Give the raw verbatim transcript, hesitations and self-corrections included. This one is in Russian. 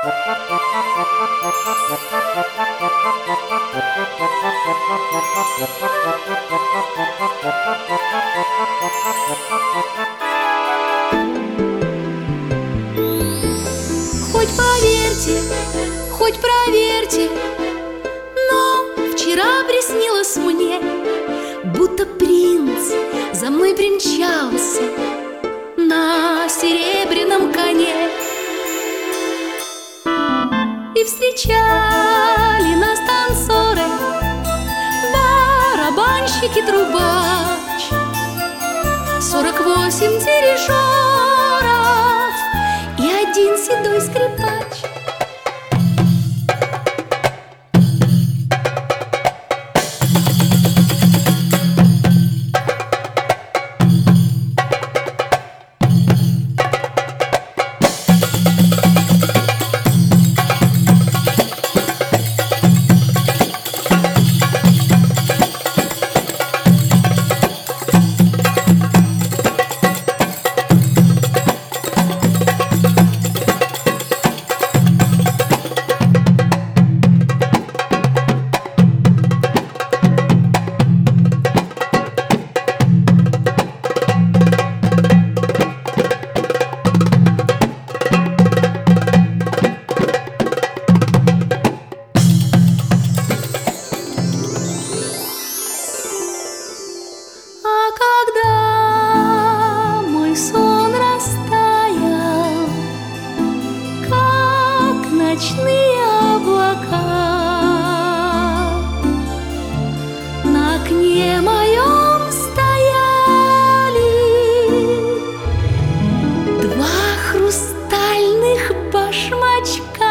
Хоть поверьте, хоть проверьте, но вчера приснилось мне, будто принц за мной примчался на серебряном коне. И встречали нас танцоры, барабанщик и трубач, сорок восемь дирижеров и один седой скрипач. Ночные облака на окне моем стояли два хрустальных башмачка.